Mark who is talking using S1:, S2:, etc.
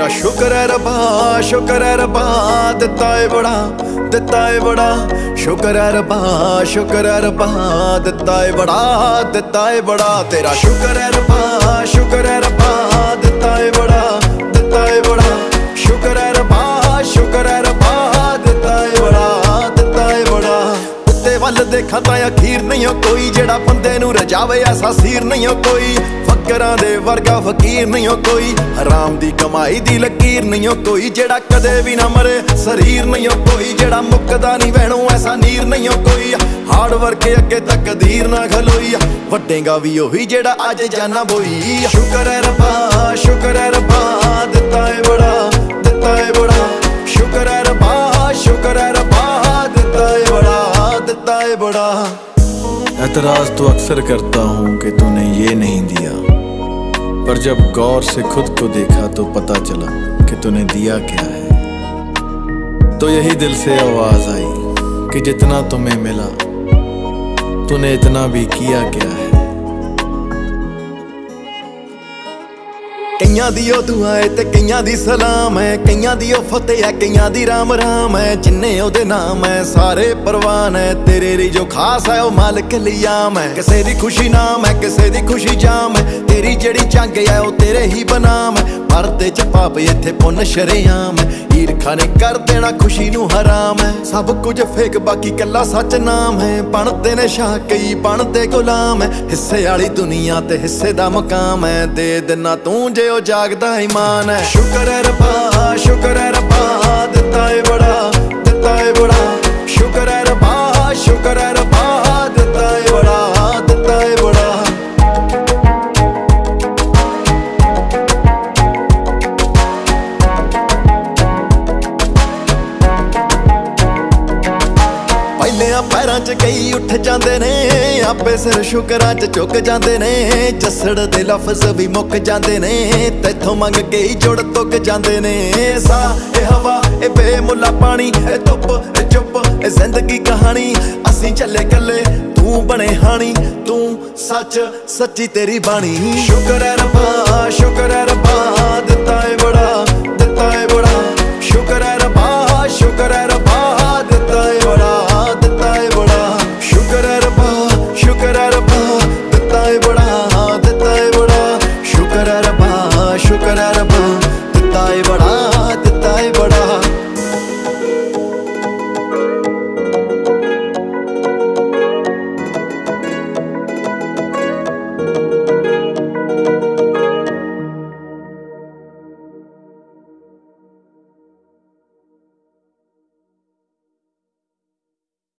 S1: तेरा शुक्र है रब्बा, शुक्र है रब्बा, दिता है बड़ा, दिता है बड़ा। शुक्र है रब्बा, शुक्र है रब्बा, दिता है बड़ा, दिता है बड़ा। तेरा शुक्र है रब्बा, शुक्र है रब्बा, दिता है बड़ा, दिता है बड़ा। शुक्र है रब्बा, शुक्र है रब्बा, दिता है बड़ा, दिता है बड़ा। उत्ते वल देखा तां अखीर नहीं हो कोई, जेड़ा बंदे नूं रजावे ऐसा सीर नहीं हो कोई। फकरां दे वर्गा फकीर नहीं हो कोई, हराम दी कमाई दी लकीर नहीं हो कोई। जेड़ा कदे भी ना मरे शरीर नहीं हो कोई, जेड़ा मुकदा नहीं वैणों ऐसा नीर नहीं हो कोई। हार्ड वर्क अगे तकदीर ना खलोई, वड्डेगा भी ओही जेड़ा अज जाना बोई। शुक्र है रब्बा, शुक्र है रब्बा, दिता है बड़ा, दिता है बड़ा। शुक्र है रब्बा, शुक्र है रब्बा, दिता है बड़ा, दिता है बड़ा।
S2: एतराज तो अक्सर करता हूँ कि तूने ये नहीं दिया, पर जब गौर से खुद को देखा तो पता चला कि तूने दिया क्या है। तो यही दिल से आवाज आई कि जितना तुम्हें मिला तूने इतना भी किया क्या है।
S1: कईयां दी ओ दुआ है ते कईयां दी सलाम है, कईयां दी ओ फतेह है, कईयां दी राम राम है। जिन्ने ओदे नाम है सारे परवान है, तेरे लिए जो खास है ओ मालिक लियाम है। किसे दी खुशी नाम है, किसे दी खुशी जाम है, तेरी जेड़ी जंग है ओ तेरे ही बनाम है। परदे च पाप इत्थे पुन्न शरेआम है, ईरखा ने कर देना खुशी नूं हराम है। सब कुछ फेक बाकी कल्ला सच नाम है, बनते ने शाह कई बनते गुलाम है। हिस्से वाली दुनिया ते हिस्से दा मकाम है, दे देना तू जे ओ जागदा ईमान है। शुक्र है रब्बा, शुक्र है रब्बा, दिता है बड़ा, दिता है बड़ा। शुक्र है रब्बा, शुक्र है रब्बा, दिता है बड़ा, दिता है बड़ा। पैरां च कई उठ जांदे ने, आपे सिर शुकरां च झुक जांदे ने। जसड़ दे लफ्ज़ भी मुक जांदे ने, तैथों मंग के ही जुड़ तुक जांदे ने। सा ए हवा ए बेमुल्ला पानी, ए धुप ए चुप ए जिंदगी कहानी। असीं चले कल्ले तू बने हानी, तू सच सच्ची तेरी बाणी। शुक्र है रब्बा, शुक्र है रब्बा, दिता है बड़ा,